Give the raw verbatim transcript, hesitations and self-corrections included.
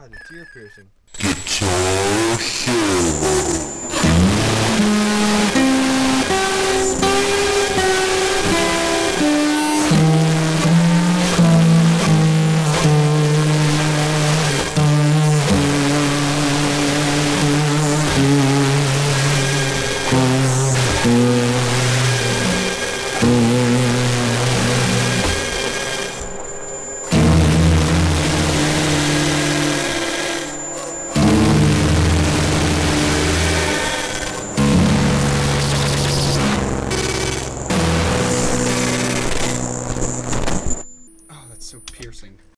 god, it's ear piercing. Guitar Hero. Thank you.